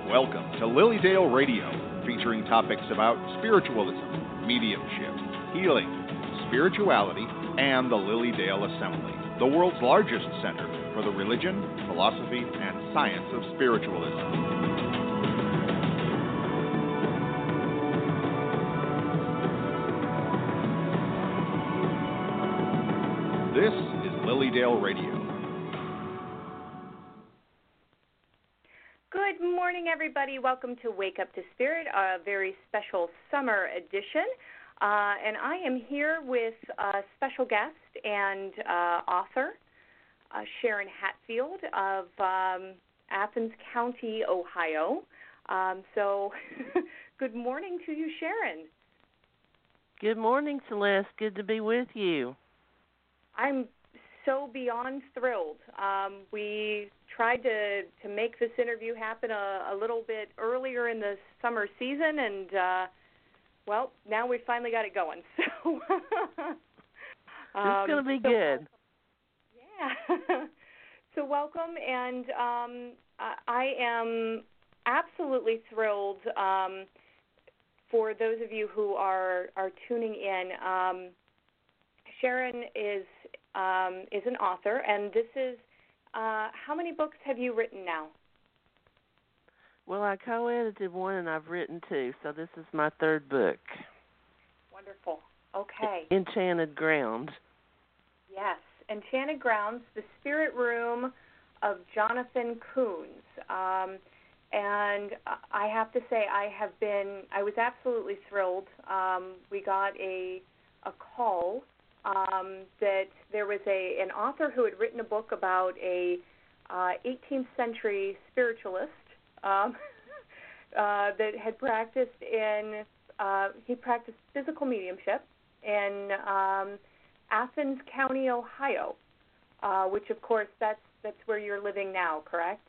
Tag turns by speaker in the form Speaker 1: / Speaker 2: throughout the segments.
Speaker 1: Welcome to Lilydale Radio, featuring topics about spiritualism, mediumship, healing, spirituality, and the Lilydale Assembly, the world's largest center for the religion, philosophy, and science of spiritualism. This is Lilydale Radio.
Speaker 2: Good morning, everybody. Welcome to Wake Up to Spirit, a very special summer edition. And I am here with a special guest and author, Sharon Hatfield of Athens County, Ohio. So good morning to you, Sharon.
Speaker 3: Good morning, Celeste. Good to be with you.
Speaker 2: I'm so beyond thrilled. We tried to make this interview happen a little bit earlier in the summer season, and, well, now we finally got it going. So
Speaker 3: it's going to be good.
Speaker 2: Yeah. So welcome, and I am absolutely thrilled for those of you who are tuning in. Sharon is an author, and this is, how many books have you written now?
Speaker 3: Well, I co-edited one, and I've written two, so this is my third book.
Speaker 2: Wonderful. Okay.
Speaker 3: Enchanted Ground.
Speaker 2: Yes, Enchanted Grounds, The Spirit Room of Jonathan Koons. And I have to say, I was absolutely thrilled. We got a call that there was an author who had written a book about a 18th century spiritualist that had practiced he practiced physical mediumship in Athens County, Ohio, which of course that's where you're living now, correct?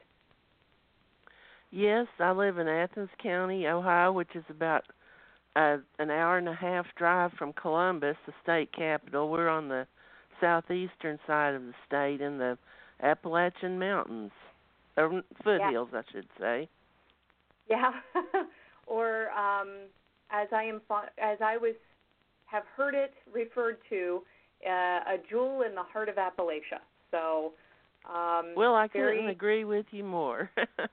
Speaker 3: Yes, I live in Athens County, Ohio, which is about an hour and a half drive from Columbus, the state capital. We're on the southeastern side of the state in the Appalachian Mountains, or foothills, yeah. I should say.
Speaker 2: Yeah, or as I have heard it referred to, a jewel in the heart of Appalachia. So,
Speaker 3: well, I couldn't agree with you more.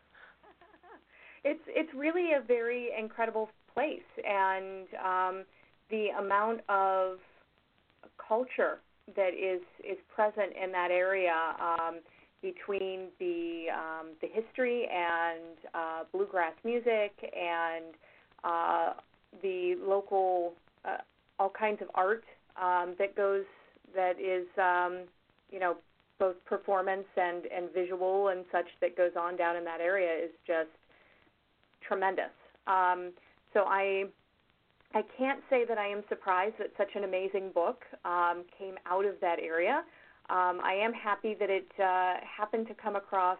Speaker 2: It's really a very incredible place, and the amount of culture that is present in that area between the history and bluegrass music and the local all kinds of art that is both performance and visual and such that goes on down in that area is just tremendous. So I can't say that I am surprised that such an amazing book came out of that area. I am happy that it happened to come across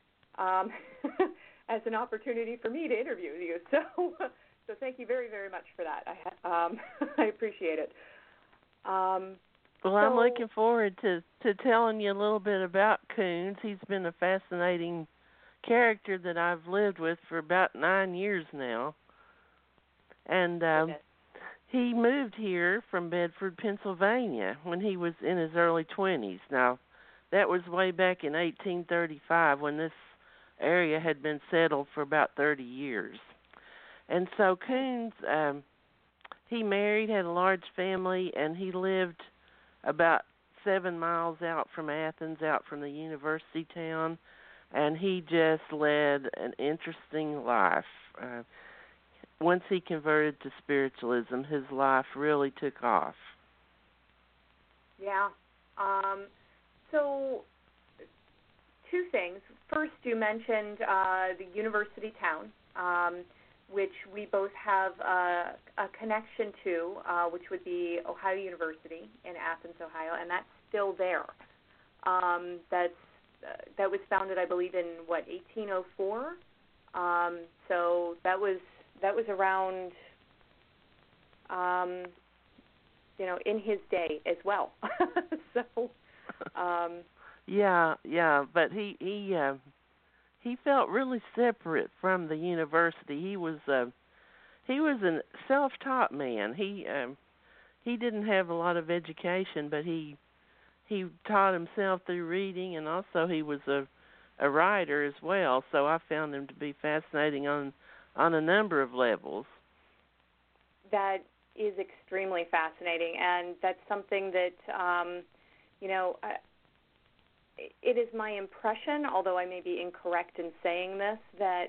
Speaker 2: as an opportunity for me to interview you. So thank you very, very much for that. I appreciate it.
Speaker 3: Well, I'm looking forward to telling you a little bit about Koons. He's been a fascinating character that I've lived with for about 9 years now. And he moved here from Bedford, Pennsylvania when he was in his early 20s. Now, that was way back in 1835 when this area had been settled for about 30 years. And so Koons, he married, had a large family, and he lived about 7 miles out from Athens, out from the university town, and he just led an interesting life. Once he converted to spiritualism, his life really took off.
Speaker 2: Yeah. So, two things. First, you mentioned the university town, which we both have a connection to, which would be Ohio University in Athens, Ohio, and that's still there. That was founded, I believe, in 1804. So that was around, in his day as well. So,
Speaker 3: yeah, but he he felt really separate from the university. He was a self-taught man. He didn't have a lot of education, but he taught himself through reading, and also he was a writer as well. So I found him to be fascinating on a number of levels.
Speaker 2: That is extremely fascinating, and that's something that it is my impression, although I may be incorrect in saying this, that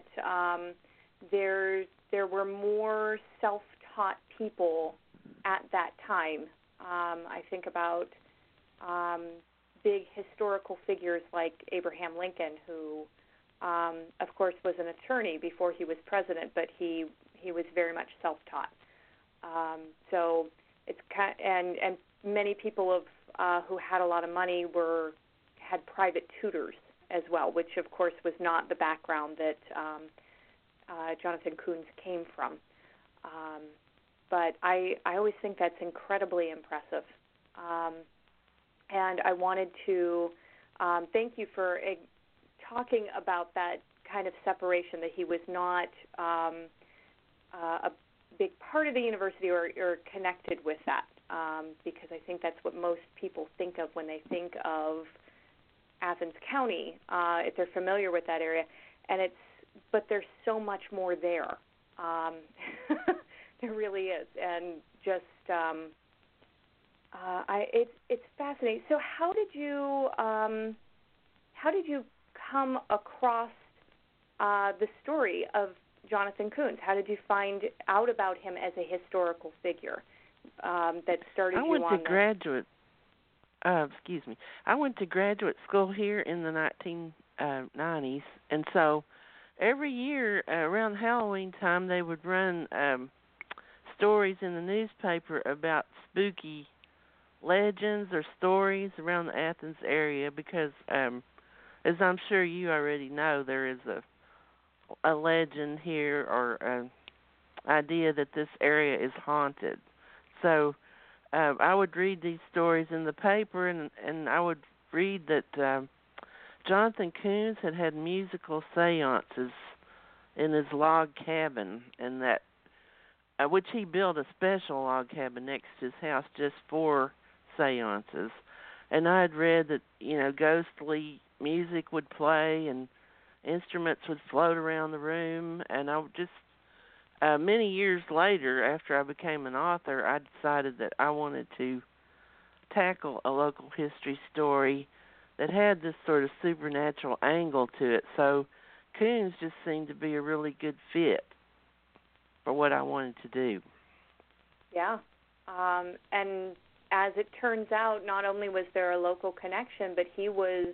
Speaker 2: there were more self-taught people at that time. I think about big historical figures like Abraham Lincoln, who, of course, was an attorney before he was president, but he was very much self-taught. So it's and many people who had a lot of money had private tutors as well, which of course was not the background that Jonathan Koons came from. But I always think that's incredibly impressive. And I wanted to thank you for talking about that kind of separation, that he was not a big part of the university or connected with that, because I think that's what most people think of when they think of Athens County, if they're familiar with that area. But there's so much more there. There really is, and just it's fascinating. So how did you come across the story of Jonathan Koons? How did you find out about him as a historical figure that started you on
Speaker 3: I went to graduate school here in the 1990s, and so every year around Halloween time they would run stories in the newspaper about spooky legends or stories around the Athens area, because as I'm sure you already know, there is a legend here, or an idea that this area is haunted. So I would read these stories in the paper, and I would read that Jonathan Koons had musical seances in his log cabin, and that which he built a special log cabin next to his house just for seances. And I had read that, ghostly music would play and instruments would float around the room, and I would just many years later, after I became an author, I decided that I wanted to tackle a local history story that had this sort of supernatural angle to it. So Koons just seemed to be a really good fit for what I wanted to do. Yeah.
Speaker 2: And as it turns out, not only was there a local connection, but he was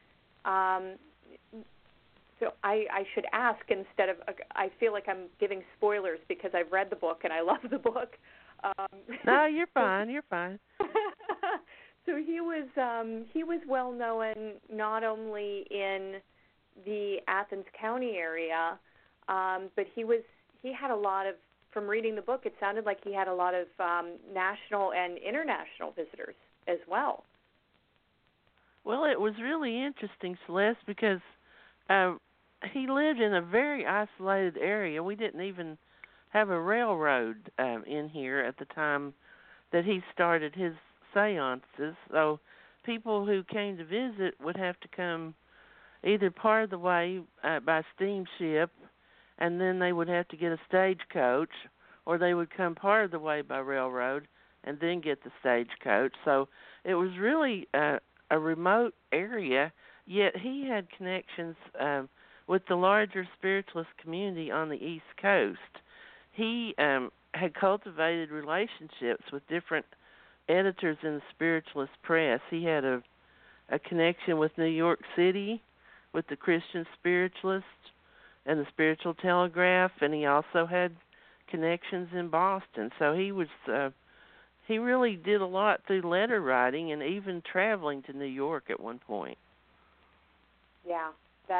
Speaker 2: so I should ask instead of, I feel like I'm giving spoilers because I've read the book and I love the book.
Speaker 3: No, you're fine. You're fine.
Speaker 2: So he was well known not only in the Athens County area, but he had a lot of, from reading the book, it sounded like he had a lot of national and international visitors as well.
Speaker 3: Well, it was really interesting, Celeste, because he lived in a very isolated area. We didn't even have a railroad in here at the time that he started his seances. So people who came to visit would have to come either part of the way by steamship, and then they would have to get a stagecoach, or they would come part of the way by railroad and then get the stagecoach. So it was really a remote area, yet he had connections with the larger spiritualist community on the East Coast. He had cultivated relationships with different editors in the spiritualist press. He had a connection with New York City, with the Christian Spiritualist and the Spiritual Telegraph, and he also had connections in Boston. So he really did a lot through letter writing and even traveling to New York at one point.
Speaker 2: Yeah,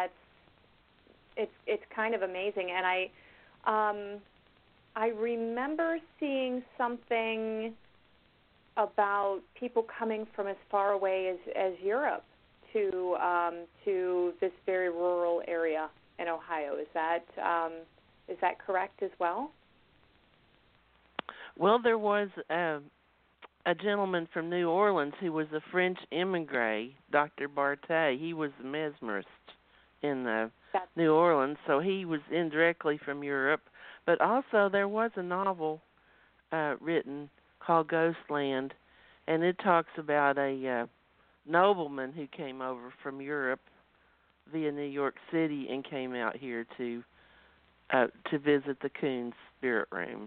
Speaker 2: it's kind of amazing, and I remember seeing something about people coming from as far away as Europe to this very rural area in Ohio. Is that correct as well?
Speaker 3: Well, there was a gentleman from New Orleans who was a French immigrant, Dr. Bartet. He was a mesmerist in New Orleans, so he was indirectly from Europe. But also there was a novel written called Ghostland, and it talks about a nobleman who came over from Europe via New York City and came out here to visit the Coons Spirit Room.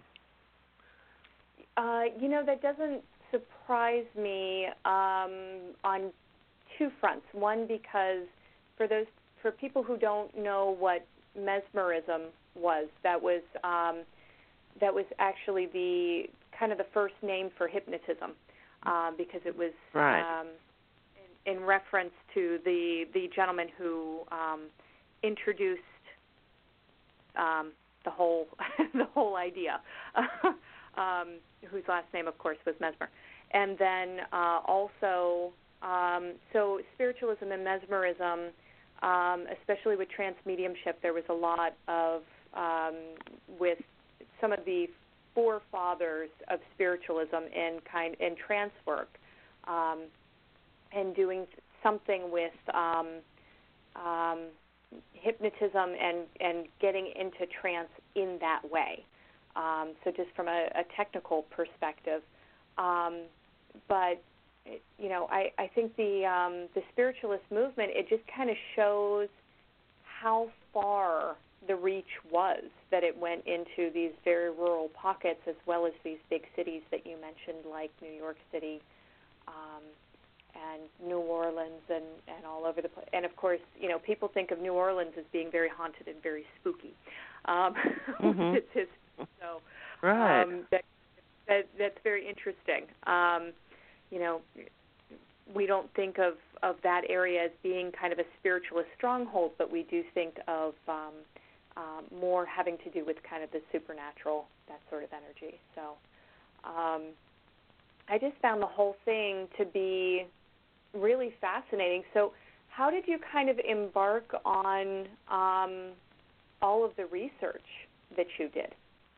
Speaker 2: That doesn't surprise me on two fronts. One, because for people who don't know what mesmerism was, that was actually the kind of the first name for hypnotism, because it was
Speaker 3: right.
Speaker 2: In reference to the gentleman who introduced the whole idea. Whose last name, of course, was Mesmer. And then also, so spiritualism and mesmerism, especially with transmediumship, there was a lot of, with some of the forefathers of spiritualism in trance work, and doing something with hypnotism and getting into trance in that way. So just from a technical perspective, but I think the spiritualist movement, it just kind of shows how far the reach was, that it went into these very rural pockets as well as these big cities that you mentioned, like New York City and New Orleans and all over the place. And of course, people think of New Orleans as being very haunted and very spooky.
Speaker 3: Mm-hmm.
Speaker 2: It's his. So
Speaker 3: right.
Speaker 2: That's very interesting. We don't think of that area as being kind of a spiritualist stronghold, but we do think of more having to do with kind of the supernatural, that sort of energy. So I just found the whole thing to be really fascinating. So how did you kind of embark on all of the research that you did?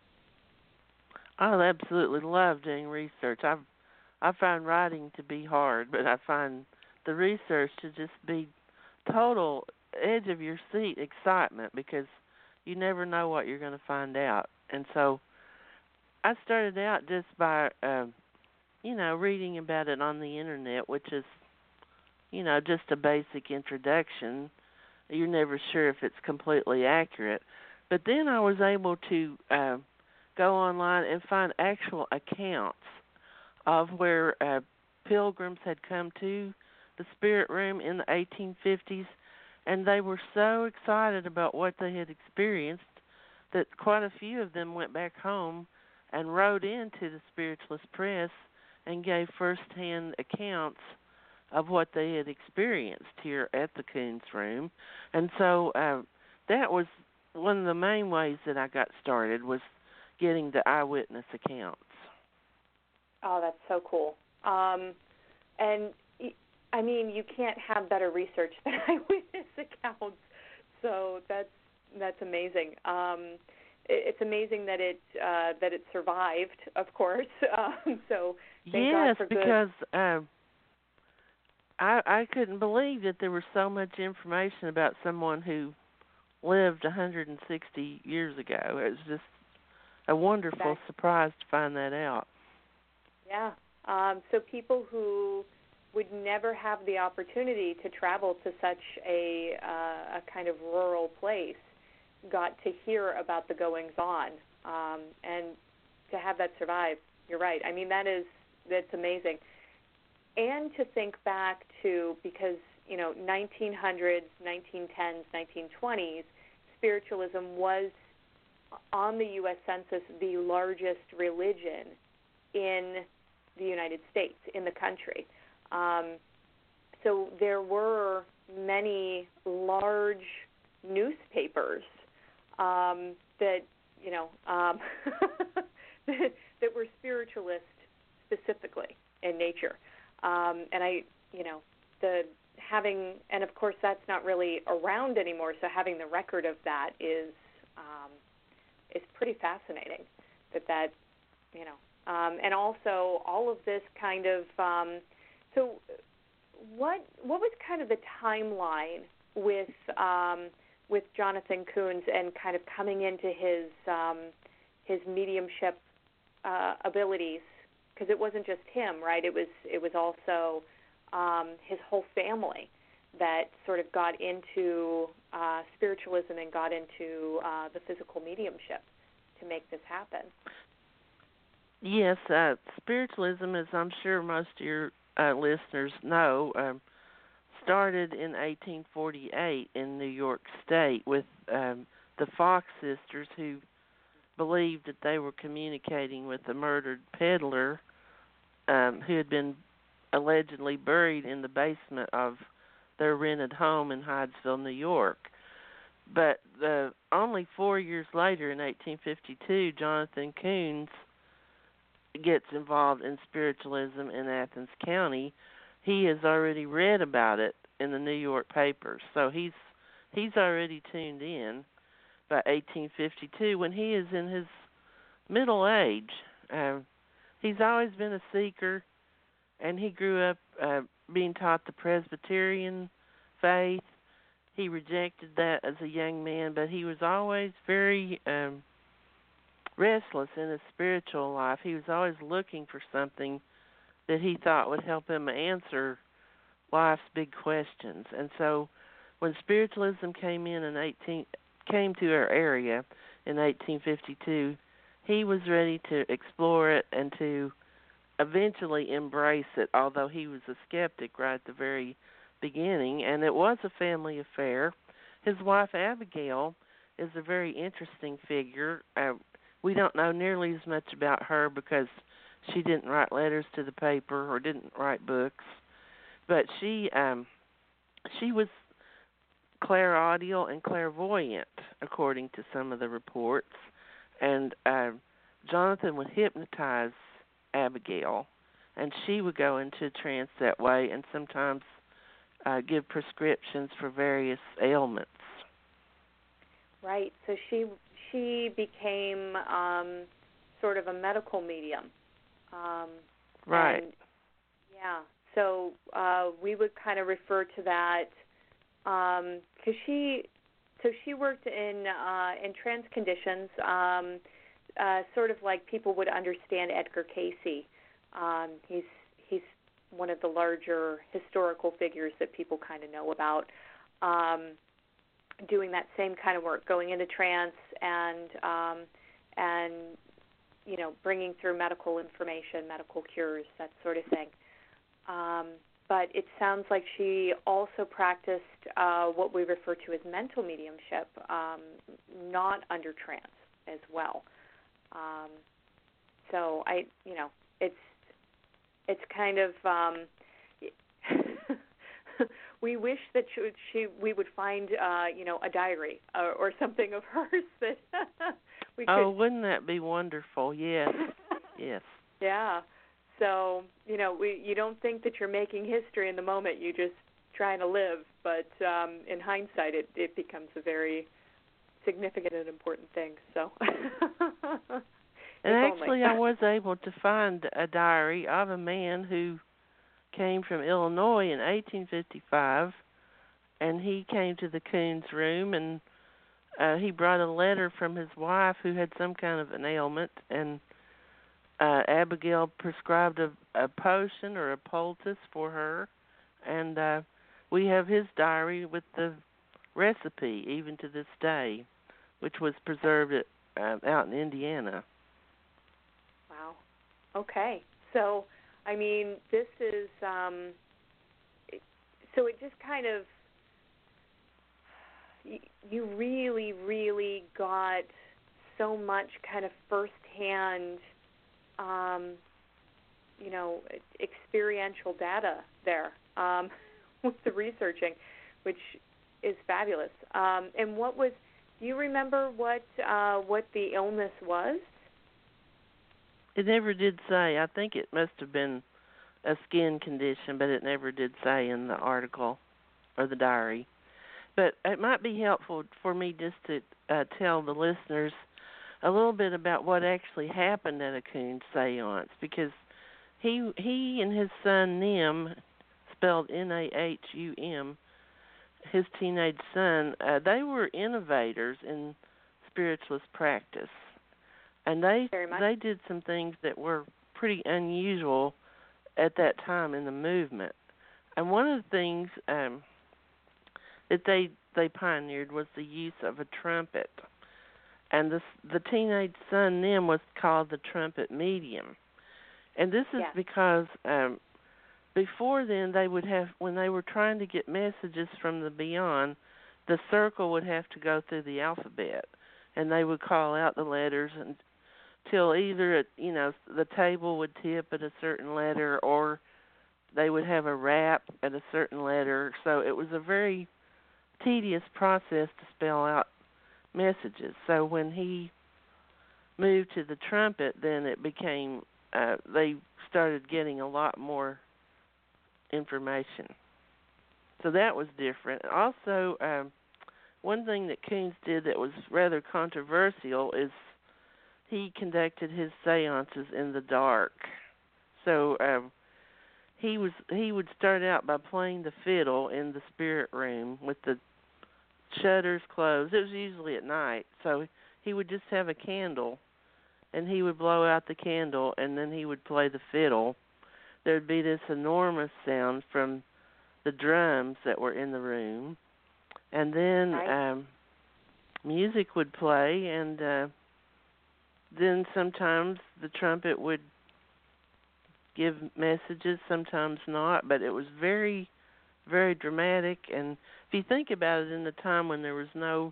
Speaker 3: I absolutely love doing research. I find writing to be hard, but I find the research to just be total edge of your seat excitement, because you never know what you're going to find out. And so I started out just by, reading about it on the internet, which is, just a basic introduction. You're never sure if it's completely accurate. But then I was able to go online and find actual accounts of where pilgrims had come to the Spirit Room in the 1850s, and they were so excited about what they had experienced that quite a few of them went back home and wrote into the Spiritualist Press and gave first-hand accounts of what they had experienced here at the Coons Room. And so that was one of the main ways that I got started, was getting the eyewitness accounts.
Speaker 2: Oh, that's so cool. And, I mean, you can't have better research than eyewitness accounts. So that's amazing. It's amazing that it survived, of course. So thank God for good.
Speaker 3: Yes, because I couldn't believe that there was so much information about someone who lived 160 years ago. It was just a wonderful surprise to find that out.
Speaker 2: Yeah. So people who would never have the opportunity to travel to such a kind of rural place got to hear about the goings-on, and to have that survive. You're right. I mean, that's amazing. And to think back to, because 1900s, 1910s, 1920s, spiritualism was on the U.S. Census the largest religion in the United States, in the country. So there were many large newspapers that that were spiritualist specifically in nature, and and of course that's not really around anymore, so having the record of that is pretty fascinating. That and also all of this kind of so what was kind of the timeline with Jonathan Koons and kind of coming into his mediumship abilities, because it wasn't just him, right? It was also his whole family that sort of got into spiritualism and got into the physical mediumship to make this happen.
Speaker 3: Yes, spiritualism, as I'm sure most of your listeners know, started in 1848 in New York State with the Fox sisters, who believed that they were communicating with a murdered peddler who had been allegedly buried in the basement of their rented home in Hydesville, New York. But only 4 years later, in 1852, Jonathan Koons gets involved in spiritualism in Athens County. He has already read about it in the New York papers, so he's already tuned in by 1852, when he is in his middle age. He's always been a seeker, and he grew up being taught the Presbyterian faith. He rejected that as a young man, but he was always very restless in his spiritual life. He was always looking for something that he thought would help him answer life's big questions. And so when spiritualism came to our area in 1852, he was ready to explore it and to eventually embrace it, although he was a skeptic right at the very beginning, and it was a family affair. His wife, Abigail, is a very interesting figure. We don't know nearly as much about her because she didn't write letters to the paper or didn't write books, but she was clairaudible and clairvoyant, according to some of the reports, and Jonathan would hypnotize Abigail, and she would go into a trance that way and sometimes give prescriptions for various ailments.
Speaker 2: Right, so she became sort of a medical medium.
Speaker 3: Right.
Speaker 2: And, yeah, so we would kind of refer to that because she worked in trance conditions, sort of like people would understand Edgar Cayce. He's one of the larger historical figures that people kind of know about, doing that same kind of work, going into trance and bringing through medical information, medical cures, that sort of thing. But it sounds like she also practiced what we refer to as mental mediumship, not under trance as well. So it's kind of we wish that we would find a diary or something of hers that we could.
Speaker 3: Oh, wouldn't that be wonderful? Yes. Yes.
Speaker 2: Yeah. So, you don't think that you're making history in the moment, you're just trying to live, but in hindsight it becomes a very significant and important thing. So
Speaker 3: and actually I was able to find a diary of a man who came from Illinois in 1855, and he came to the Koons room, and he brought a letter from his wife who had some kind of an ailment, and Abigail prescribed a potion or a poultice for her, and we have his diary with the recipe even to this day, which was preserved out in Indiana.
Speaker 2: Wow. Okay. So, I mean, this is, so it just kind of, you really, really got so much kind of firsthand experiential data there with the researching, which is fabulous. And do you remember what the illness was?
Speaker 3: It never did say. I think it must have been a skin condition, but it never did say in the article. or the diary. But it might be helpful for me just to tell the listeners a little bit about what actually happened at a Coon seance, because he and his son Nim, spelled Nahum, his teenage son, they were innovators in spiritualist practice, and they did some things that were pretty unusual at that time in the movement. And one of the things that they pioneered was the use of a trumpet. And the teenage son, Nim, was called the trumpet medium. And this is because before then they would have, when they were trying to get messages from the beyond, the circle would have to go through the alphabet. And they would call out the letters until either, the table would tip at a certain letter, or they would have a rap at a certain letter. So it was a very tedious process to spell out messages. So when he moved to the trumpet, then it became, they started getting a lot more information. So that was different. Also, one thing that Coons did that was rather controversial is he conducted his seances in the dark. So he would start out by playing the fiddle in the spirit room with the shutters closed. It was usually at night, so he would just have a candle, and he would blow out the candle, and then he would play the fiddle. There would be this enormous sound from the drums that were in the room, and then music would play, and then sometimes the trumpet would give messages, sometimes not, but it was very, very dramatic. And if you think about it, in the time when there was no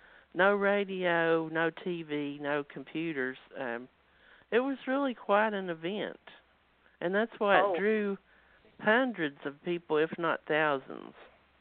Speaker 3: radio, no TV, no computers, it was really quite an event. And that's why it drew hundreds of people, if not thousands.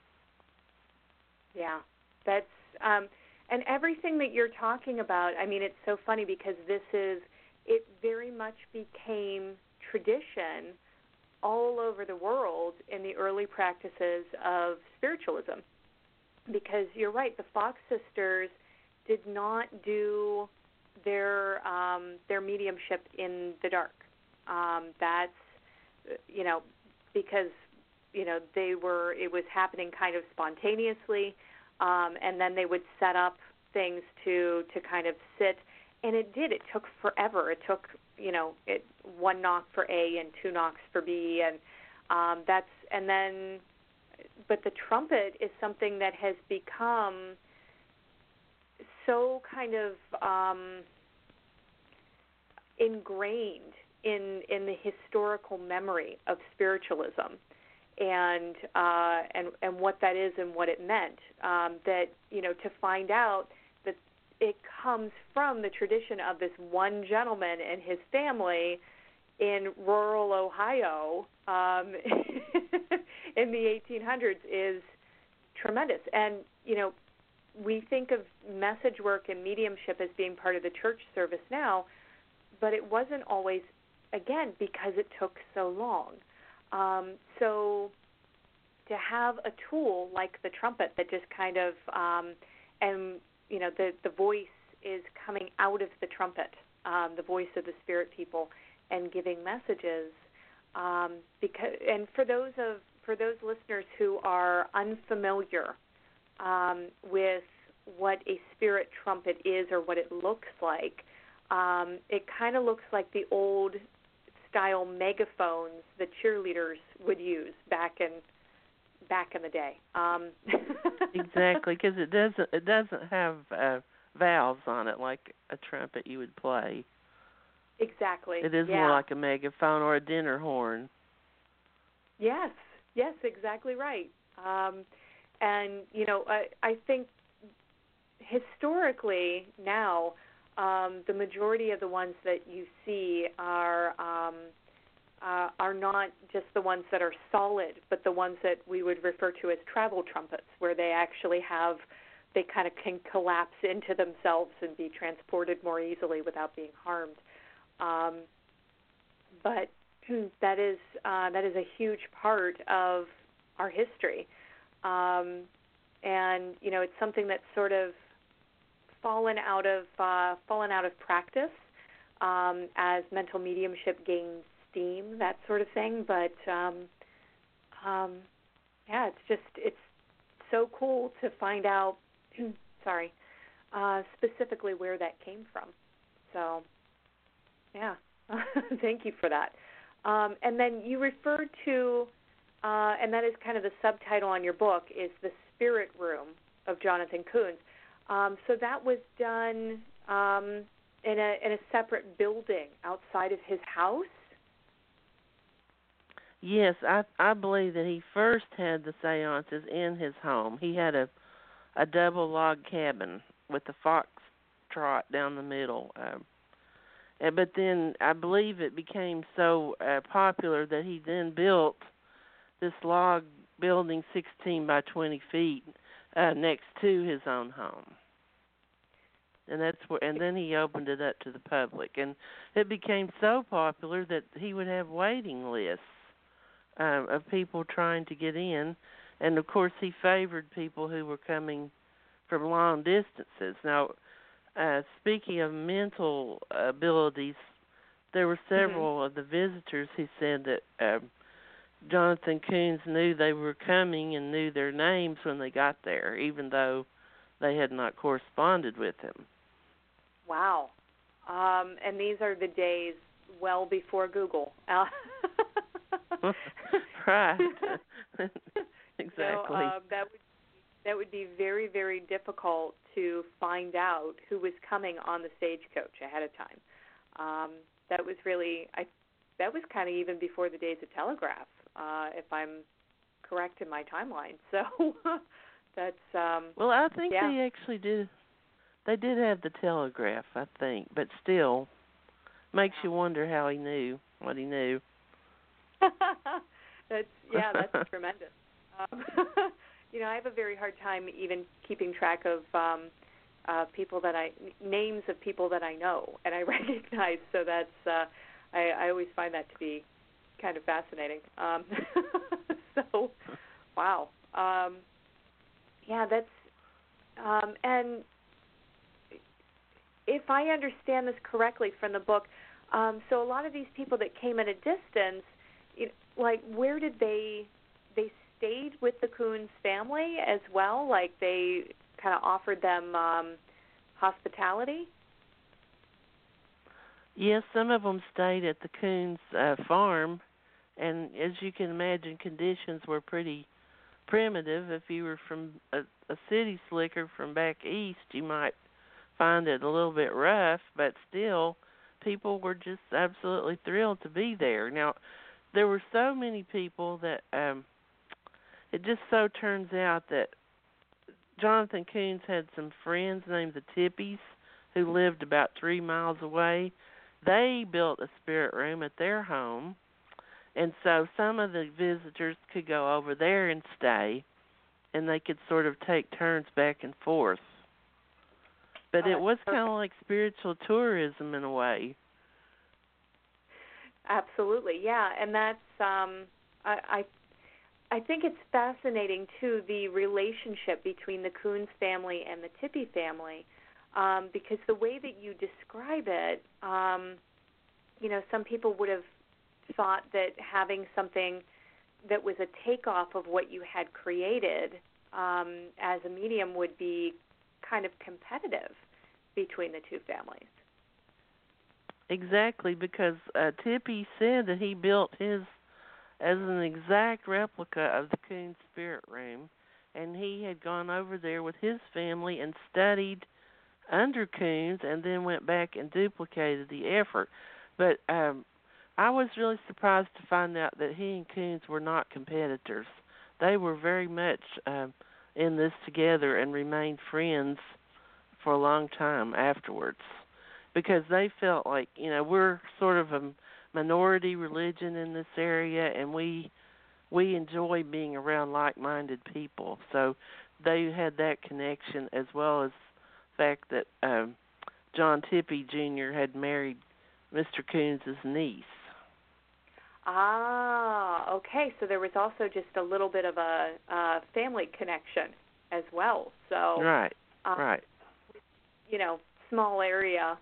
Speaker 2: Yeah, that's and everything that you're talking about, I mean, it's so funny because it very much became tradition all over the world in the early practices of spiritualism. Because you're right, the Fox sisters did not do their mediumship in the dark. That's, because, it was happening kind of spontaneously, and then they would set up things to kind of sit, and it took forever. It took, one knock for A and two knocks for B, and but the trumpet is something that has become so kind of ingrained in the historical memory of spiritualism, and what that is and what it meant. That to find out that it comes from the tradition of this one gentleman and his family in rural Ohio in the 1800s is tremendous. And we think of message work and mediumship as being part of the church service now, but it wasn't always, again, because it took so long. So to have a tool like the trumpet that just kind of, the voice is coming out of the trumpet, the voice of the spirit people, and giving messages. And for those listeners who are unfamiliar with what a spirit trumpet is or what it looks like, it kind of looks like the old style megaphones the cheerleaders would use back in the day.
Speaker 3: Exactly, because it doesn't have valves on it like a trumpet you would play.
Speaker 2: Exactly.
Speaker 3: It is more like a megaphone or a dinner horn.
Speaker 2: Yes, exactly right. And I think historically now, the majority of the ones that you see are not just the ones that are solid, but the ones that we would refer to as travel trumpets, where they actually they kind of can collapse into themselves and be transported more easily without being harmed. But that is a huge part of our history. And it's something that's sort of fallen out of practice as mental mediumship gains steam, that sort of thing. But it's so cool to find out. Sorry, specifically where that came from. So, yeah, thank you for that. And then you referred to, and that is kind of the subtitle on your book, is The Spirit Room of Jonathan Koons. So that was done in a separate building outside of his house?
Speaker 3: Yes, I believe that he first had the seances in his home. He had a double log cabin with a fox trot down the middle. But then I believe it became so popular that he then built this log building 16 by 20 feet next to his own home. And then he opened it up to the public. And it became so popular that he would have waiting lists of people trying to get in. And, of course, he favored people who were coming from long distances. Now, speaking of mental abilities, there were several of the visitors who said that Jonathan Koons knew they were coming and knew their names when they got there, even though they had not corresponded with him.
Speaker 2: Wow. And these are the days well before Google.
Speaker 3: Right. Exactly.
Speaker 2: That would be very, very difficult to find out who was coming on the stagecoach ahead of time. That was really, that was kind of even before the days of telegraph, if I'm correct in my timeline. So that's
Speaker 3: well, I think they actually did. They did have the telegraph, I think, but still, makes you wonder how he knew what he knew.
Speaker 2: That's tremendous. I have a very hard time even keeping track of names of people that I know and I recognize. So that's I always find that to be kind of fascinating. So, wow. That's and if I understand this correctly from the book, so a lot of these people that came at a distance, where did they stayed with the Koons family as well? Like they kind of offered them hospitality?
Speaker 3: Yes, some of them stayed at the Koons farm, and as you can imagine, conditions were pretty primitive. If you were from a city slicker from back east, you might find it a little bit rough, but still, people were just absolutely thrilled to be there. Now, there were so many people that it just so turns out that Jonathan Koons had some friends named the Tippies who lived about 3 miles away. They built a spirit room at their home, and so some of the visitors could go over there and stay, and they could sort of take turns back and forth. But it was kind of like spiritual tourism in a way.
Speaker 2: Absolutely, yeah, and that's I think it's fascinating too, the relationship between the Koons family and the Tippie family, because the way that you describe it, some people would have thought that having something that was a takeoff of what you had created as a medium would be kind of competitive between the two families.
Speaker 3: Exactly, because Tippie said that he built his as an exact replica of the Koons spirit room, and he had gone over there with his family and studied under Koons and then went back and duplicated the effort. But I was really surprised to find out that he and Koons were not competitors. They were very much in this together and remained friends for a long time afterwards, because they felt like, we're sort of a minority religion in this area, and we enjoy being around like-minded people. So they had that connection, as well as the fact that John Tippie Jr. had married Mr. Koons' niece.
Speaker 2: Ah, okay. So there was also just a little bit of a family connection as well. So
Speaker 3: Right.
Speaker 2: You know, small area.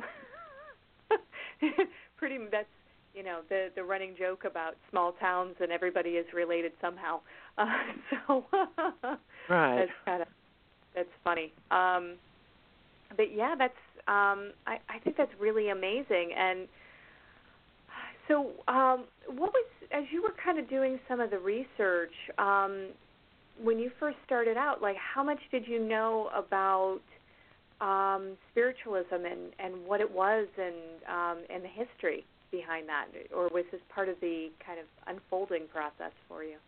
Speaker 2: Pretty. That's the running joke about small towns and everybody is related somehow. So
Speaker 3: right.
Speaker 2: That's funny. But yeah, that's I think that's really amazing. And so, what was, as you were kind of doing some of the research, when you first started out, like how much did you know about spiritualism and what it was and the history behind that, or was this part of the kind of unfolding process for you?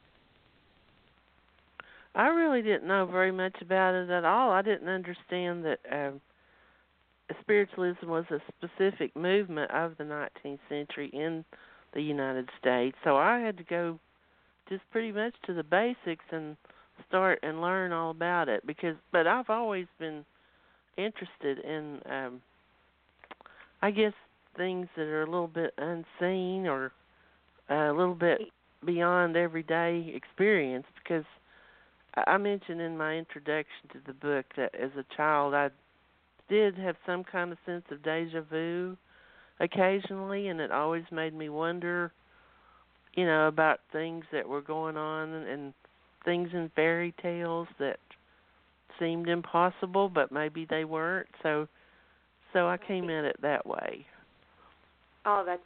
Speaker 3: I really didn't know very much about it at all. I didn't understand that spiritualism was a specific movement of the 19th century in the United States. So I had to go just pretty much to the basics and start and learn all about it. But I've always been interested in, I guess, things that are a little bit unseen or a little bit beyond everyday experience, because I mentioned in my introduction to the book that as a child I did have some kind of sense of deja vu occasionally, and it always made me wonder, about things that were going on and things in fairy tales that seemed impossible, but maybe they weren't. So I came at it that way.
Speaker 2: Oh, that's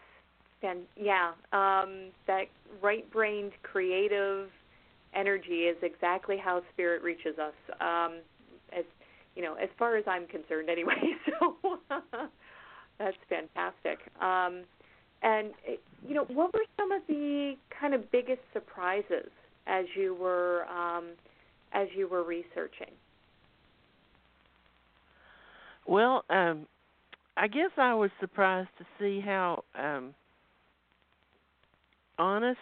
Speaker 2: that right-brained, creative energy is exactly how spirit reaches us. As far as I'm concerned, anyway. So that's fantastic. And what were some of the kind of biggest surprises as you were researching?
Speaker 3: Well, I guess I was surprised to see how honest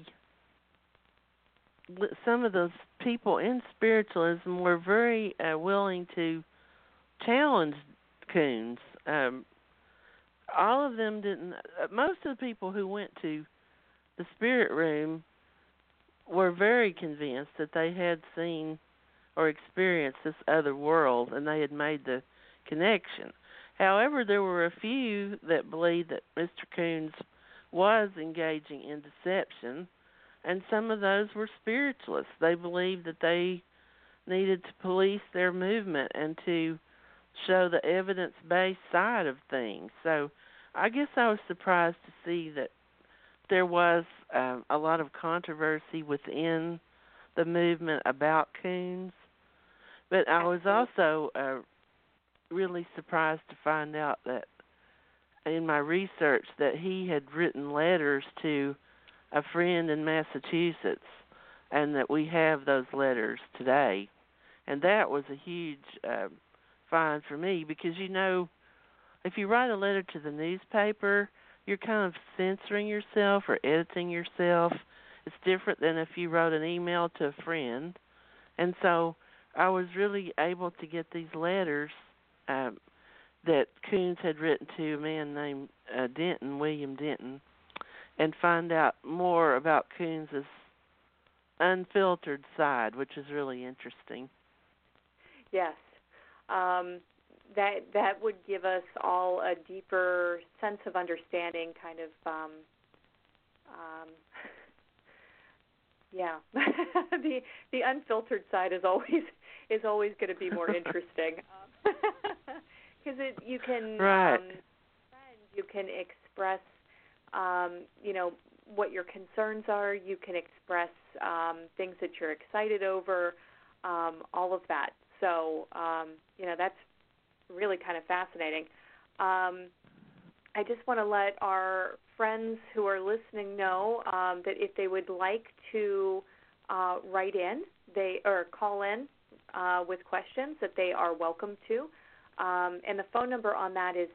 Speaker 3: some of those people in spiritualism were very willing to challenge Coons. All of them didn't. Most of the people who went to the spirit room were very convinced that they had seen or experienced this other world, and they had made the connection. However, there were a few that believed that Mr. Coons was engaging in deception, and some of those were spiritualists. They believed that they needed to police their movement and to show the evidence-based side of things. So I guess I was surprised to see that there was a lot of controversy within the movement about Coons. But I was also really surprised to find out that in my research that he had written letters to a friend in Massachusetts, and that we have those letters today. And that was a huge find for me, because if you write a letter to the newspaper, you're kind of censoring yourself or editing yourself. It's different than if you wrote an email to a friend. And so I was really able to get these letters that Coons had written to a man named William Denton, and find out more about Coons' unfiltered side, which is really interesting.
Speaker 2: Yes. That would give us all a deeper sense of understanding, kind of, the unfiltered side is always going to be more interesting, because you can you can express what your concerns are. You can express things that you're excited over, all of that. So that's really kind of fascinating. I just want to let our friends who are listening know that if they would like to write in, or call in with questions, that they are welcome to. And the phone number on that is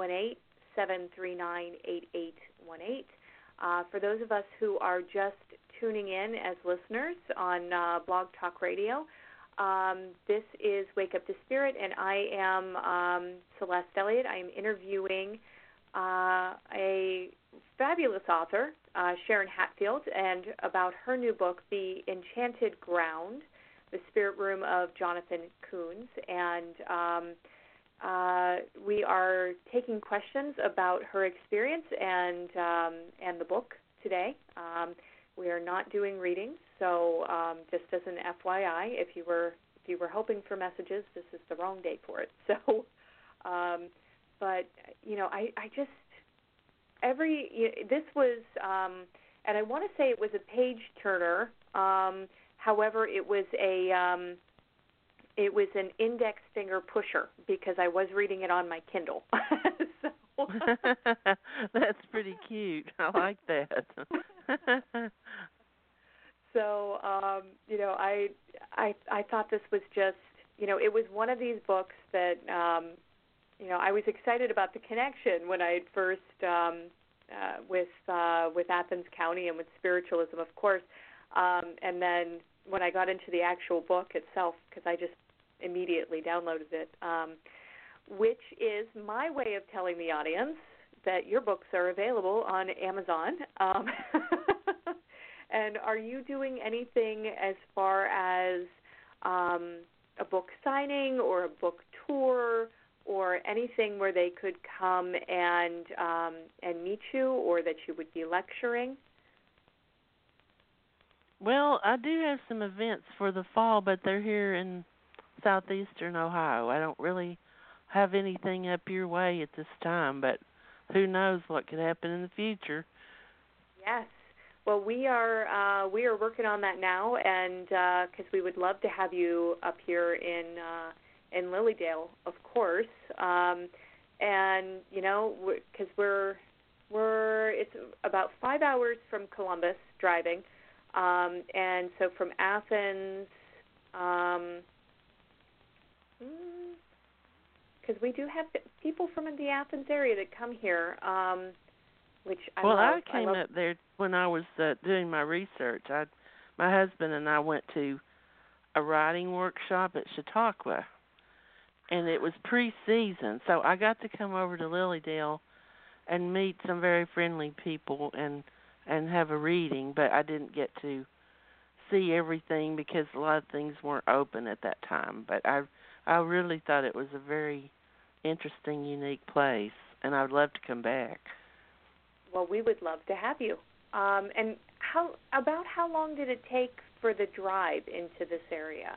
Speaker 2: 818-739-8818. For those of us who are just tuning in as listeners on Blog Talk Radio, this is Wake Up to Spirit, and I am Celeste Elliott. I am interviewing a fabulous author, Sharon Hatfield, and about her new book, The Enchanted Ground, The Spirit Room of Jonathan Koons. And we are taking questions about her experience and the book today. We are not doing readings, so just as an FYI, if you were hoping for messages, this is the wrong day for it. So, but I just this was, and I want to say it was a page turner. However, it was an index finger pusher because I was reading it on my Kindle. So.
Speaker 3: That's pretty cute. I like that.
Speaker 2: So, I thought this was just, it was one of these books that, I was excited about the connection when I had first, with Athens County and with spiritualism, of course, and then when I got into the actual book itself, because I just immediately downloaded it, which is my way of telling the audience that your books are available on Amazon. And are you doing anything as far as a book signing or a book tour or anything where they could come and meet you, or that you would be lecturing?
Speaker 3: Well, I do have some events for the fall, but they're here in southeastern Ohio. I don't really have anything up your way at this time, but who knows what could happen in the future.
Speaker 2: Yes. Well, we are working on that now, and because we would love to have you up here in Lilydale, of course, and because we're it's about 5 hours from Columbus driving, and so from Athens, because we do have people from the Athens area that come here. Which I love.
Speaker 3: I came up there when I was doing my research. My husband and I went to a writing workshop at Chautauqua, and it was pre-season, so I got to come over to Lilydale and meet some very friendly people and have a reading, but I didn't get to see everything because a lot of things weren't open at that time. But I really thought it was a very interesting, unique place, and I would love to come back.
Speaker 2: Well, we would love to have you. And how long did it take for the drive into this area?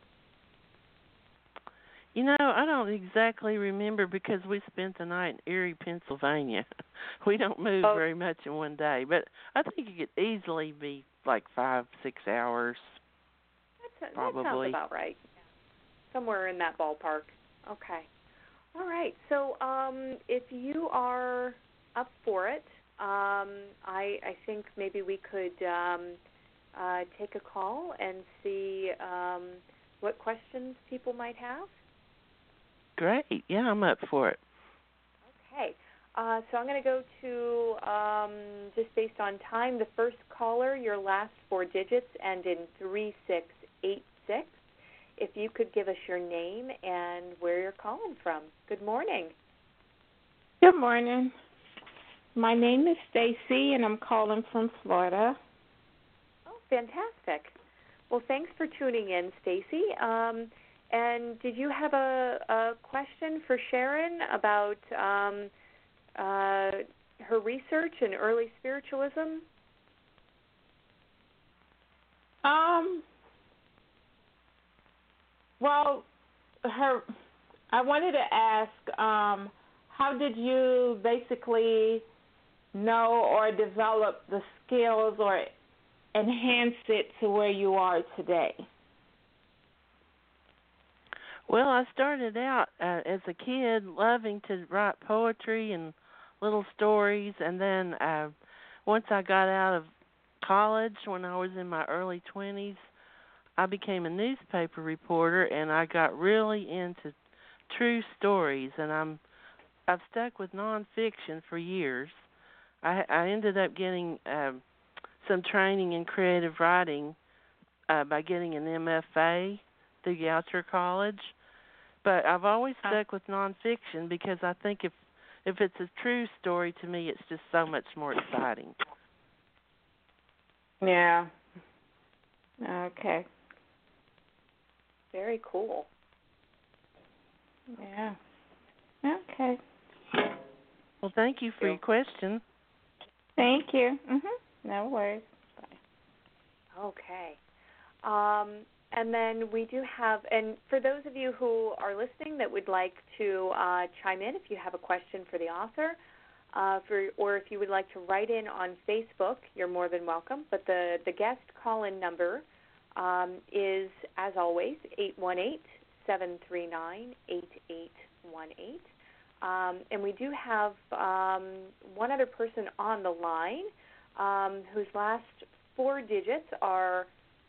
Speaker 3: I don't exactly remember because we spent the night in Erie, Pennsylvania. We don't move very much in one day, but I think it could easily be like 5-6 hours. Probably.
Speaker 2: That sounds about right. Somewhere in that ballpark. Okay. All right. So if you are up for it, I think maybe we could take a call and see what questions people might have.
Speaker 3: Great. Yeah, I'm up for it.
Speaker 2: Okay. So I'm going to go to, just based on time, the first caller, your last 4 digits end in 3686. If you could give us your name and where you're calling from. Good morning.
Speaker 4: Good morning. My name is Stacy, and I'm calling from Florida.
Speaker 2: Oh, fantastic. Well, thanks for tuning in, Stacy. And did you have a question for Sharon about her research in early spiritualism?
Speaker 4: Well, I wanted to ask, how did you basically know or develop the skills or enhance it to where you are today?
Speaker 3: Well, I started out as a kid loving to write poetry and little stories, and then once I got out of college, when I was in my early 20s, I became a newspaper reporter, and I got really into true stories, and I've stuck with nonfiction for years. I ended up getting some training in creative writing by getting an MFA through Goucher College. But I've always stuck with nonfiction because I think if it's a true story, to me, it's just so much more exciting.
Speaker 4: Yeah. Okay.
Speaker 2: Very cool.
Speaker 4: Yeah. Okay.
Speaker 3: Well, thank you for your question.
Speaker 4: Thank you. No worries. Bye.
Speaker 2: Okay. And then we do have, and for those of you who are listening that would like to chime in, if you have a question for the author, or if you would like to write in on Facebook, you're more than welcome. But the guest call-in number is, as always, 818-739-8818. And we do have one other person on the line whose last four digits are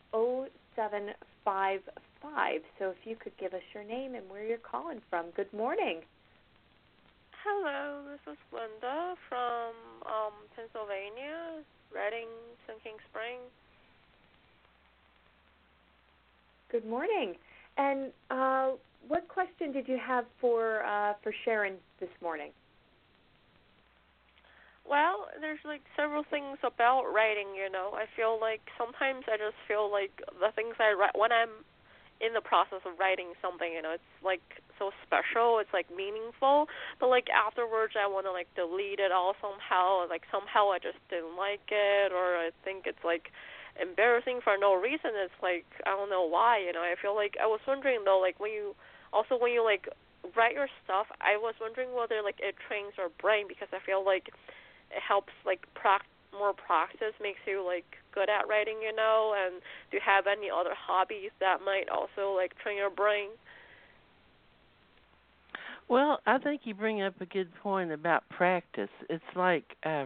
Speaker 2: 0755. So if you could give us your name and where you're calling from. Good morning.
Speaker 5: Hello, this is Linda from Pennsylvania, Reading, Sinking Spring.
Speaker 2: Good morning. And what question did you have for Sharon this morning?
Speaker 5: Well, there's like several things about writing, you know. I feel like sometimes I just feel like the things I write, when I'm in the process of writing something, you know, it's like so special, it's like meaningful, but like afterwards I want to like delete it all somehow, like somehow I just didn't like it, or I think it's like embarrassing for no reason. It's like, I don't know why, you know. I feel like, I was wondering though, like when you like write your stuff, I was wondering whether like it trains your brain, because I feel like it helps like more practice makes you like good at writing, you know. And do you have any other hobbies that might also like train your brain?
Speaker 3: Well, I think you bring up a good point about practice. It's like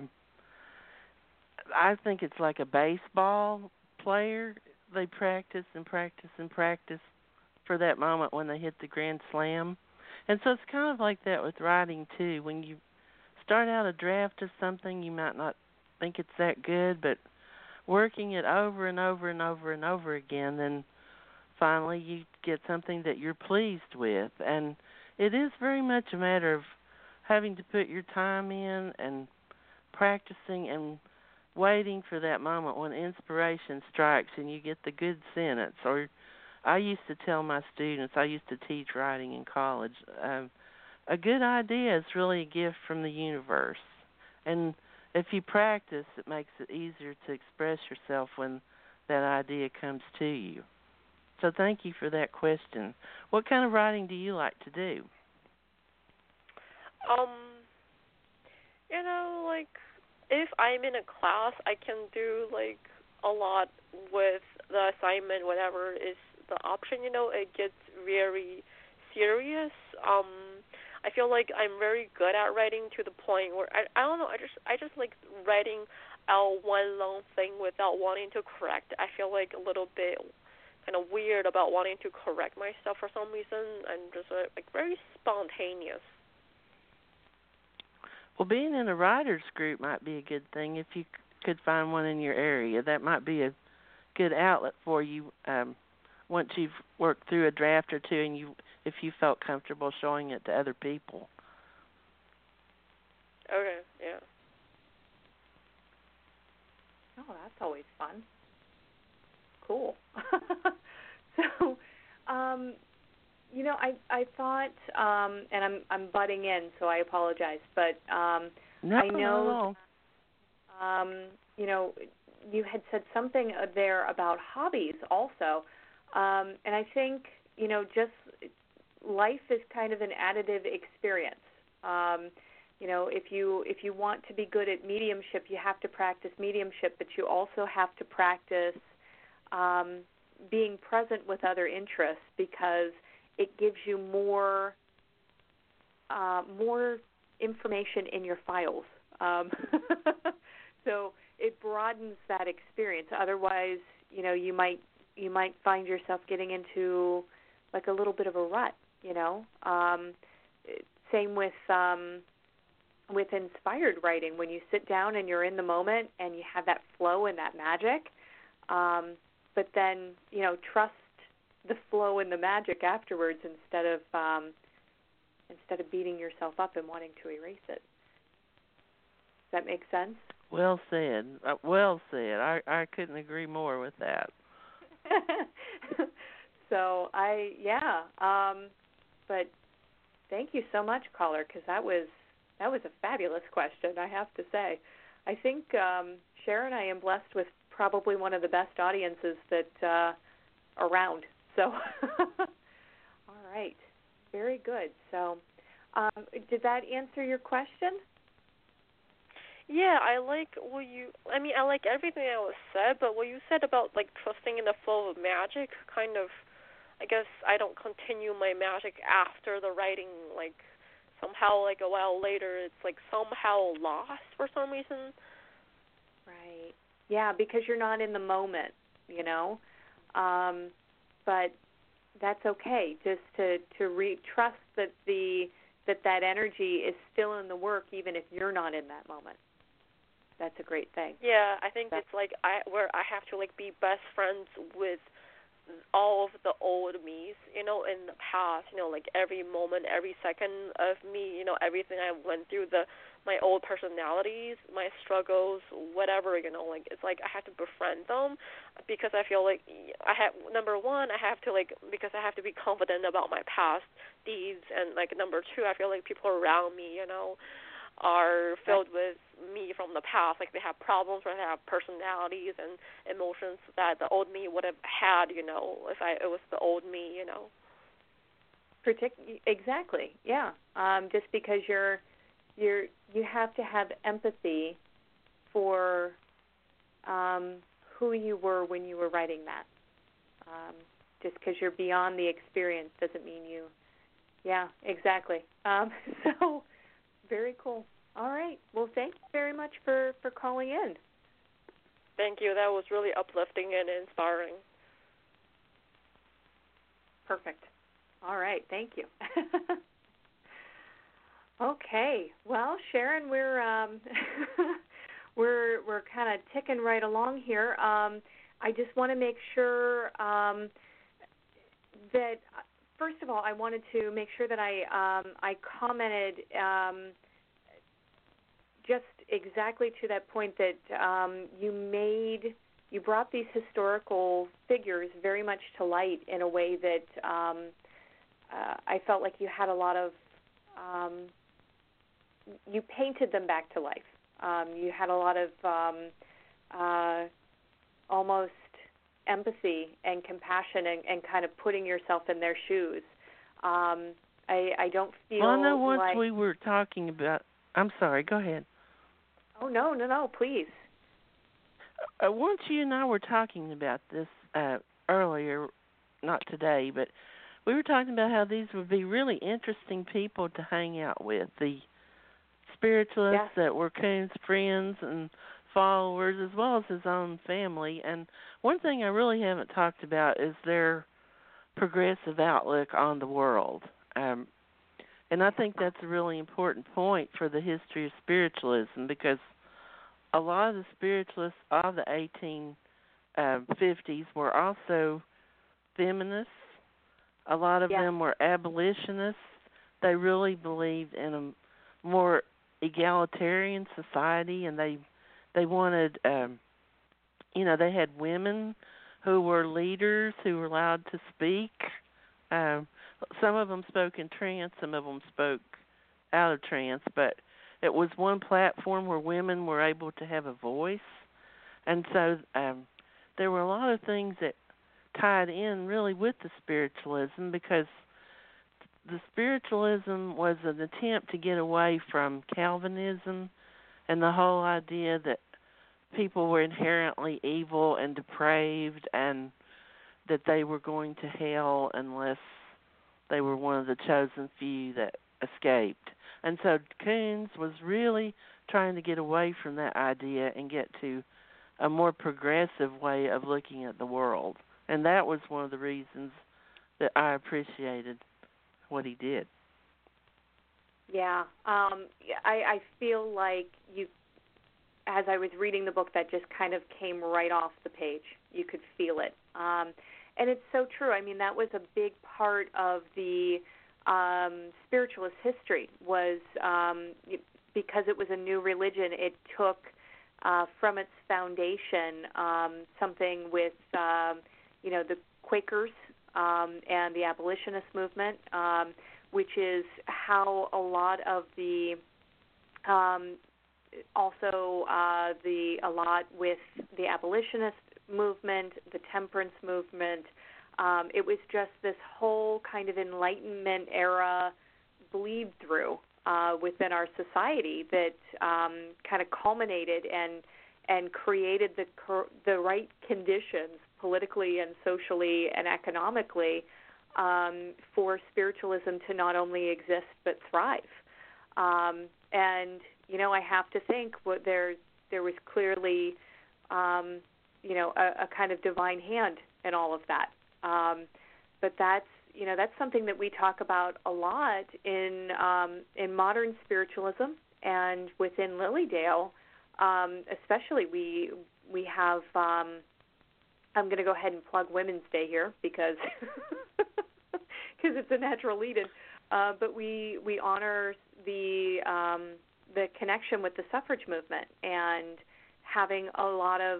Speaker 3: I think it's like a baseball player. They practice and practice and practice for that moment when they hit the grand slam. And so it's kind of like that with writing too. When you start out a draft of something, you might not think it's that good, but working it over and over and over and over again, then finally you get something that you're pleased with. And it is very much a matter of having to put your time in and practicing and waiting for that moment when inspiration strikes and you get the good sentence. Or I used to tell my students, I used to teach writing in college, a good idea is really a gift from the universe. And if you practice, it makes it easier to express yourself when that idea comes to you. So thank you for that question. What kind of writing do you like to do?
Speaker 5: You know, like if I'm in a class, I can do like a lot with the assignment, whatever is the option, you know. It gets very serious. I feel like I'm very good at writing to the point where I don't know, I just like writing out one long thing without wanting to correct. I feel like a little bit kind of weird about wanting to correct myself for some reason. I'm just like very spontaneous.
Speaker 3: Well, being in a writer's group might be a good thing if you could find one in your area. That might be a good outlet for you once you've worked through a draft or two, and if you felt comfortable showing it to other people.
Speaker 5: Okay, yeah.
Speaker 2: Oh, that's always fun. Cool. So, you know, I thought, and I'm butting in, so I apologize, but
Speaker 3: no,
Speaker 2: I know, you know, you had said something there about hobbies also, and I think, you know, just life is kind of an additive experience. You know, if you want to be good at mediumship, you have to practice mediumship, but you also have to practice being present with other interests, because it gives you more information in your files. So it broadens that experience. Otherwise, you know, you might find yourself getting into like a little bit of a rut. You know, same with inspired writing. When you sit down and you're in the moment and you have that flow and that magic, but then, you know, trust the flow and the magic afterwards instead of instead of beating yourself up and wanting to erase it. Does that make sense?
Speaker 3: Well said. Well said. I couldn't agree more with that.
Speaker 2: So but thank you so much, caller, because that was a fabulous question, I have to say. I think Sharon, I am blessed with probably one of the best audiences that around. So, all right, very good. So, did that answer your question?
Speaker 5: Yeah, I like I like everything that was said, but what you said about, like, trusting in the flow of magic, kind of, I guess I don't continue my magic after the writing, like, somehow, like, a while later, it's, like, somehow lost for some reason.
Speaker 2: Right. Yeah, because you're not in the moment, you know. But that's okay, just to trust that that energy is still in the work, even if you're not in that moment. That's a great thing.
Speaker 5: Yeah, I think it's like where I have to, like, be best friends with all of the old me's, you know, in the past, you know, like every moment, every second of me, you know, everything I went through, my old personalities, my struggles, whatever, you know, like, it's like I have to befriend them because I feel like number one, I have to, like, because I have to be confident about my past deeds, and, like, number two, I feel like people around me, you know, are filled with me from the past. Like, they have problems, or they have personalities and emotions that the old me would have had, you know, if it was the old me, you know.
Speaker 2: Exactly, yeah. Just because you have to have empathy for who you were when you were writing that. Just because you're beyond the experience doesn't mean you. Yeah, exactly. So. Very cool. All right. Well, thank you very much for calling in.
Speaker 5: Thank you. That was really uplifting and inspiring.
Speaker 2: Perfect. All right. Thank you. Okay. Well, Sharon, we're we're kind of ticking right along here. I just want to make sure that. First of all, I wanted to make sure that I commented just exactly to that point that you brought these historical figures very much to light in a way that I felt like you had a lot of you painted them back to life. You had a lot of almost empathy and compassion and kind of putting yourself in their shoes. I don't feel
Speaker 3: well, I know once
Speaker 2: like...
Speaker 3: we were talking about... I'm sorry, go ahead.
Speaker 2: Oh, no, please.
Speaker 3: Once you and I were talking about this earlier, not today, but we were talking about how these would be really interesting people to hang out with, the spiritualists that were Kuhn's friends and followers, as well as his own family. And one thing I really haven't talked about is their progressive outlook on the world. And I think that's a really important point for the history of spiritualism, because a lot of the spiritualists of the 1850s were also feminists. A lot of them were abolitionists. They really believed in a more egalitarian society, and they wanted, they had women who were leaders, who were allowed to speak. Some of them spoke in trance, some of them spoke out of trance, but it was one platform where women were able to have a voice. And so there were a lot of things that tied in really with the spiritualism, because the spiritualism was an attempt to get away from Calvinism and the whole idea that people were inherently evil and depraved and that they were going to hell unless they were one of the chosen few that escaped. And so Kuhn's was really trying to get away from that idea and get to a more progressive way of looking at the world. And that was one of the reasons that I appreciated what he did.
Speaker 2: Yeah. I feel like you, as I was reading the book, that just kind of came right off the page. You could feel it. And it's so true. I mean, that was a big part of the spiritualist history was, because it was a new religion, it took from its foundation something with, the Quakers and the abolitionist movement, which is how a lot of the, a lot with the abolitionist movement, the temperance movement. It was just this whole kind of Enlightenment era bleed through within our society that kind of culminated and created the right conditions politically and socially and economically for spiritualism to not only exist but thrive. And I have to think there was clearly a kind of divine hand in all of that. But that's something that we talk about a lot in modern spiritualism, and within Lilydale, especially we have. I'm going to go ahead and plug Women's Day here because it's a natural lead-in. But we honor the connection with the suffrage movement and having a lot of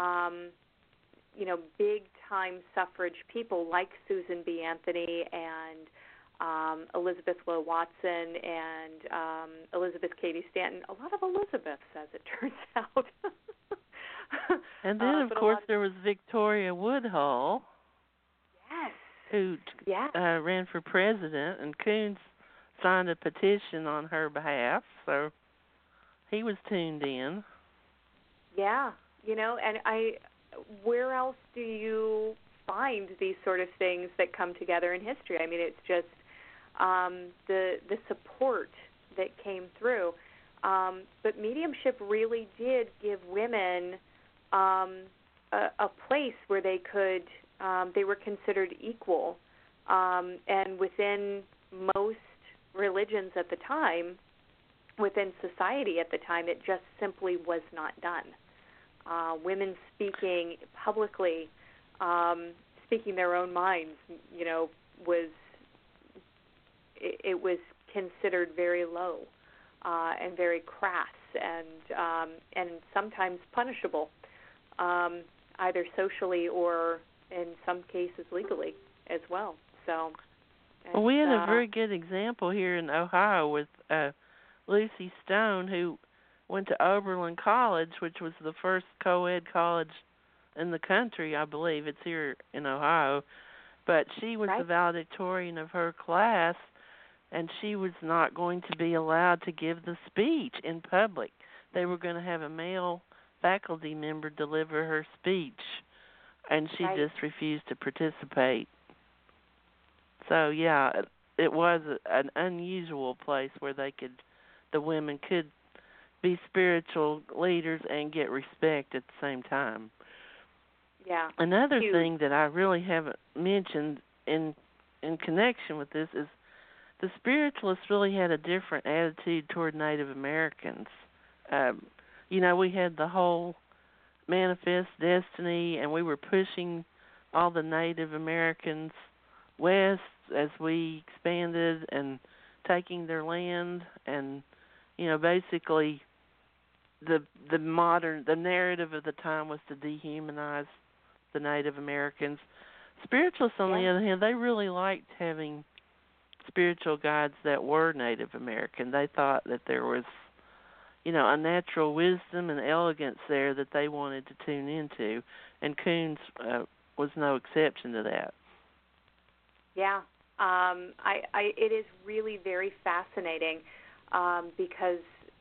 Speaker 2: big-time suffrage people like Susan B. Anthony and Elizabeth Lowe Watson and Elizabeth Cady Stanton. A lot of Elizabeths, as it turns out.
Speaker 3: And then, of course, there was Victoria Woodhull.
Speaker 2: Yes.
Speaker 3: Who ran for president, and Coons signed a petition on her behalf, so he was tuned in. Yeah,
Speaker 2: and where else do you find these sort of things that come together in history? I mean, it's just the support that came through. But mediumship really did give women a place where they were considered equal. And within most religions at the time, within society at the time, it just simply was not done. Women speaking publicly, speaking their own minds, was considered very low and very crass and sometimes punishable, either socially or in some cases legally as well. So,
Speaker 3: well, we had a very good example here in Ohio with Lucy Stone, who went to Oberlin College, which was the first co-ed college in the country, I believe. It's here in Ohio. But she was the valedictorian of her class, and she was not going to be allowed to give the speech in public. They were going to have a male faculty member deliver her speech, and she just refused to participate. So, yeah, it was an unusual place where the women could be spiritual leaders and get respect at the same time.
Speaker 2: Yeah.
Speaker 3: Another thing that I really haven't mentioned in connection with this is the spiritualists really had a different attitude toward Native Americans. We had the whole Manifest Destiny, and we were pushing all the Native Americans west as we expanded and taking their land, and basically the narrative of the time was to dehumanize the Native Americans. Spiritualists, on the other hand, they really liked having spiritual guides that were Native American. They thought that there was, a natural wisdom and elegance there that they wanted to tune into, and Coons was no exception to that.
Speaker 2: Yeah, it is really very fascinating because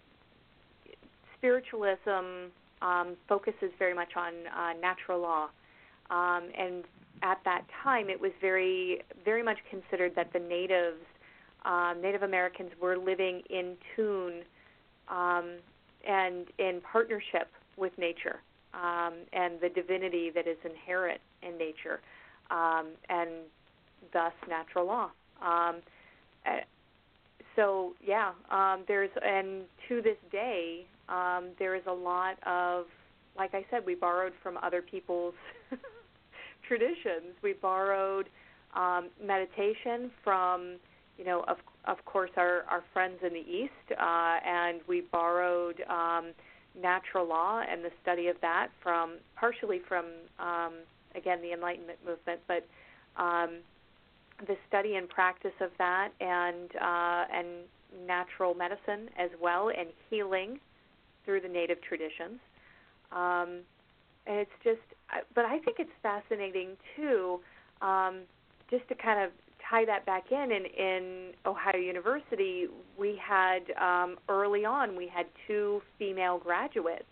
Speaker 2: spiritualism focuses very much on natural law, and at that time it was very, very much considered that the Native Americans were living in tune and in partnership with nature and the divinity that is inherent in nature, and thus natural law. And to this day, there is a lot of, like I said, we borrowed from other people's traditions. We borrowed meditation from, of course, our friends in the East, and we borrowed natural law and the study of that partially from again, the Enlightenment movement, but the study and practice of that, and natural medicine as well, and healing through the native traditions. And it's just, but I think it's fascinating too, just to kind of tie that back in Ohio University, we had, early on, we had 2 female graduates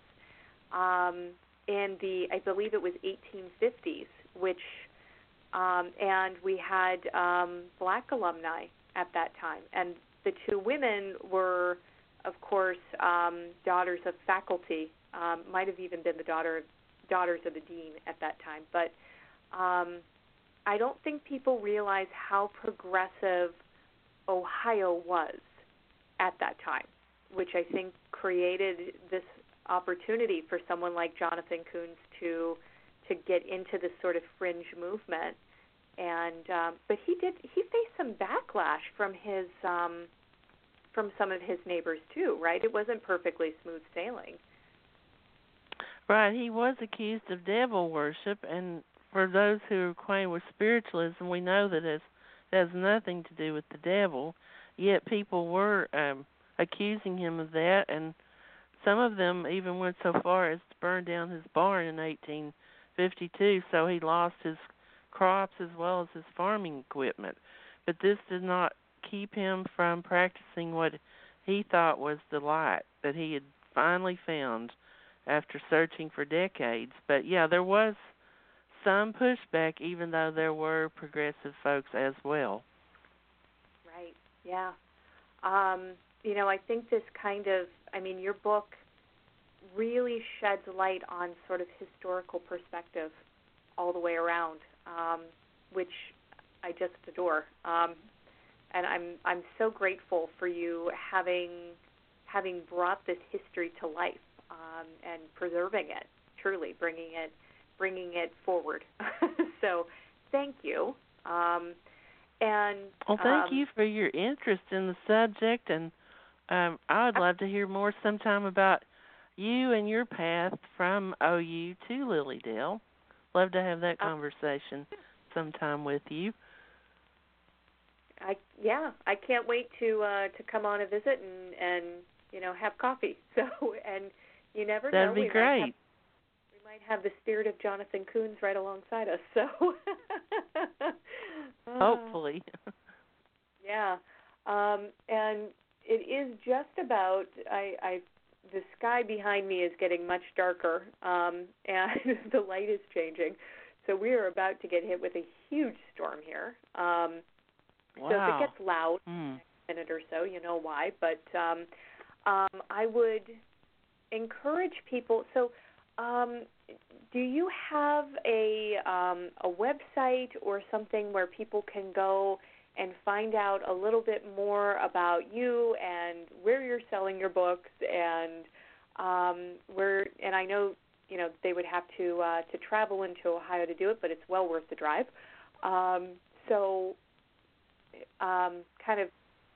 Speaker 2: in the, I believe it was 1850s, which, and we had black alumni at that time. And the 2 women were, of course, daughters of faculty, might have even been the daughters of the dean at that time. But I don't think people realize how progressive Ohio was at that time, which I think created this opportunity for someone like Jonathan Koons to get into this sort of fringe movement. And but he faced some backlash from some of his neighbors too, right? It wasn't perfectly smooth sailing.
Speaker 3: Right, he was accused of devil worship, and for those who are acquainted with spiritualism, we know that it has nothing to do with the devil, yet people were accusing him of that, and some of them even went so far as to burn down his barn in 1852, so he lost his crops as well as his farming equipment. But this did not keep him from practicing what he thought was the light that he had finally found after searching for decades. But yeah, there was some pushback, even though there were progressive folks as well.
Speaker 2: Right, yeah. I think this kind of, your book really sheds light on sort of historical perspective all the way around, which I just adore. And I'm so grateful for you having brought this history to life, and preserving it, truly bringing it forward. So thank you.
Speaker 3: Thank you for your interest in the subject, and I would love to hear more sometime about you and your path from OU to Lilydale. Love to have that conversation sometime with you.
Speaker 2: I can't wait to come on a visit and have coffee. So, and you never know.
Speaker 3: That'd be great.
Speaker 2: We might have the spirit of Jonathan Koons right alongside us. So,
Speaker 3: hopefully.
Speaker 2: Yeah, and it is just about. The sky behind me is getting much darker, and the light is changing. So we are about to get hit with a huge storm here.
Speaker 3: Wow.
Speaker 2: So if it gets loud in a minute or so, you know why. But I would encourage people. So do you have a website or something where people can go and find out a little bit more about you and where you're selling your books, and where? And I know they would have to travel into Ohio to do it, but it's well worth the drive. So kind of.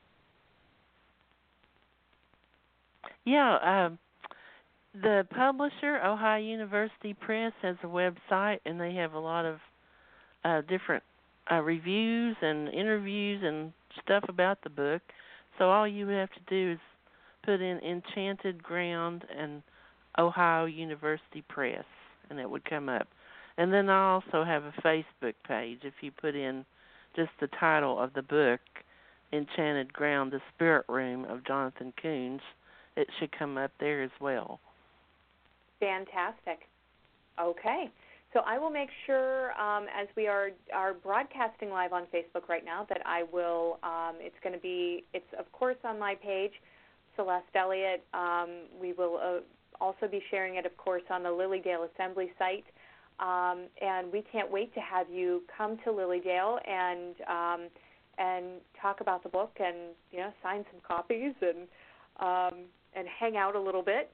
Speaker 3: Yeah, the publisher, Ohio University Press, has a website, and they have a lot of different reviews and interviews and stuff about the book. So all you have to do is put in Enchanted Ground and Ohio University Press, and it would come up. And then I also have a Facebook page. If you put in just the title of the book, Enchanted Ground, The Spirit Room of Jonathan Koons, it should come up there as well.
Speaker 2: Fantastic. Okay. So I will make sure, as we are broadcasting live on Facebook right now, that I will, it's of course on my page, Celeste Elliott. We will also be sharing it, of course, on the Lilydale Assembly site. And we can't wait to have you come to Lilydale and talk about the book and, sign some copies and hang out a little bit.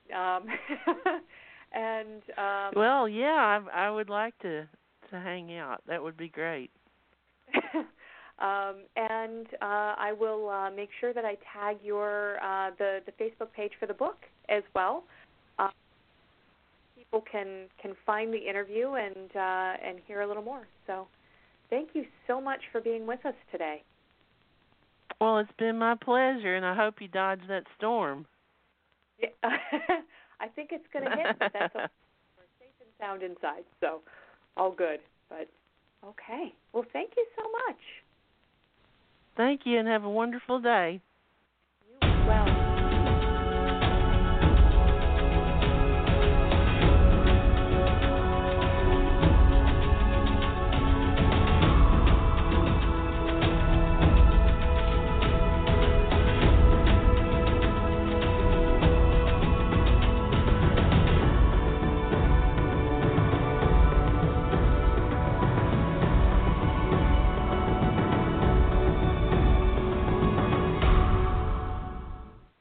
Speaker 2: And
Speaker 3: well, yeah, I would like to hang out. That would be great.
Speaker 2: And I will make sure that I tag your the Facebook page for the book as well. People can find the interview and hear a little more. So, thank you so much for being with us today.
Speaker 3: Well, it's been my pleasure, and I hope you dodge that storm.
Speaker 2: Yeah, I think it's going to hit, but that's okay. We're safe and sound inside, so all good. But okay. Well, thank you so much.
Speaker 3: Thank you, and have a wonderful day.
Speaker 2: You as well.